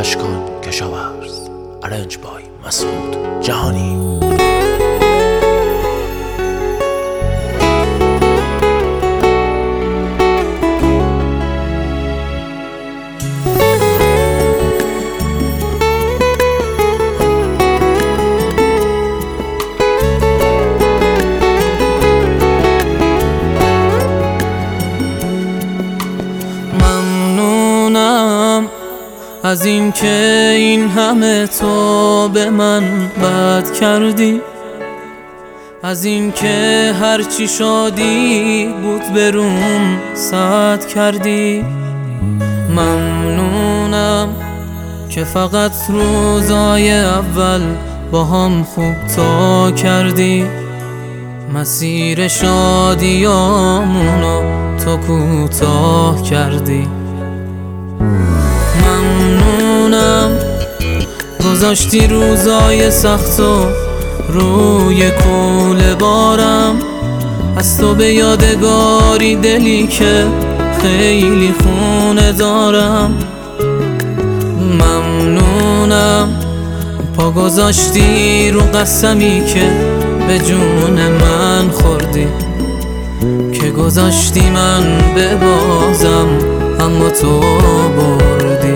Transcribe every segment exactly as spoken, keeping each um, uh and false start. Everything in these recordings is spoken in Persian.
اشکان کشاورز ارنج بای مسعود جهانی. از این که این همه تو به من بد کردی، از این که هرچی شادی بود بروم سد کردی. ممنونم که فقط روزای اول با هم خوب تا کردی، مسیر شادیامونو تو کوتاه کردی. ممنونم گذاشتی روزای سختو روی کوله بارم، از تو به یادگاری دلی که خیلی خونه دارم. ممنونم پا گذاشتی رو قسمی که به جون من خوردی، که گذاشتی من ببازم اما تو بردی.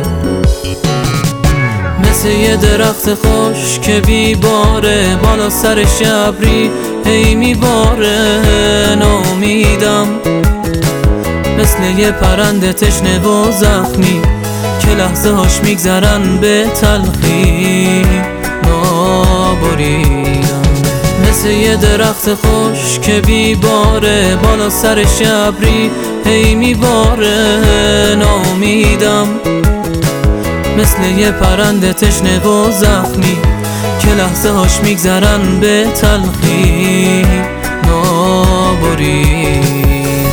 مثل یه درخت خوش که بیباره بالا سر شبری هی میباره نامیدم، مثل یه پرنده تشنه و زخمی که لحظه هاش میگذرن به تلخی نابریدم. مثل یه درخت خوش که بیباره بالا سر شبری هی میباره نامیدم، مثل یه پرنده تشنه و زخمی که لحظه هاش میگذرن به تلخی نابریدم.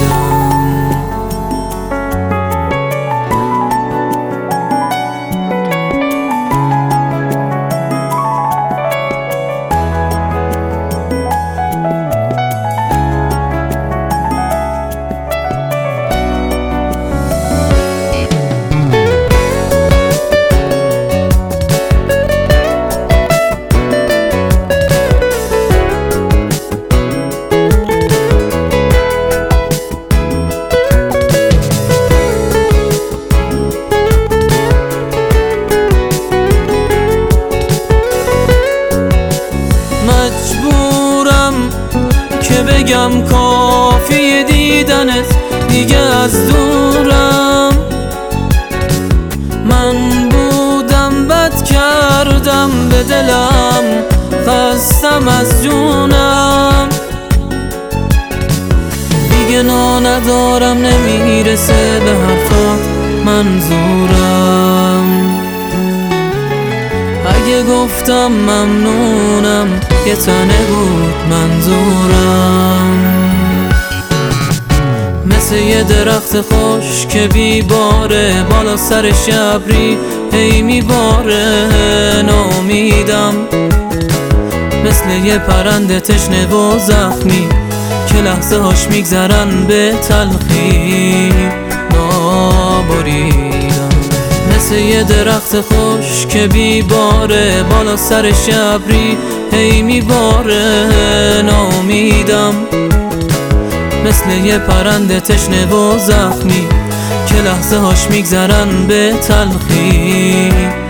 بگم کافی دیدنت دیگه از دورم، من بودم بد کردم به دلم خستم از جونم، دیگه نا ندارم نمیرسه به حرفات منظورم. اگه گفتم ممنونم یه تنه بود منظورم، مثل یه درخت خوش که بیباره بالا سر شبری هی میباره نامیدم، مثل یه پرنده تشنه و زخمی که لحظه هاش میگذرن به تلخی نابریدم. مثل یه درخت خوش که بیباره بالا سر شبری هی میباره نامیدم، مثل یه پرنده تشنه و زخمی که لحظه هاش میگذرن به تلخی